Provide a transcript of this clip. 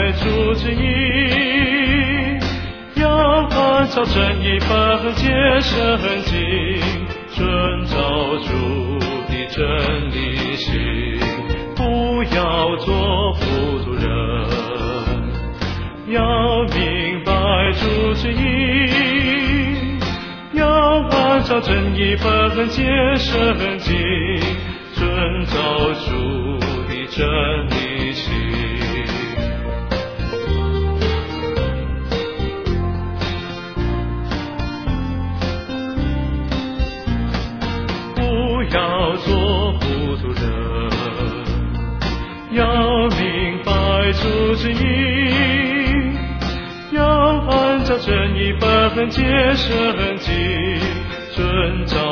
主旨意，要按照正义本节圣经，遵照主的真理行，不要做糊涂人，要明白主旨意，要按照正义本节圣经，遵照主的真理行。不要做糊涂人，要明白主旨意，要按照正义本节圣经，遵照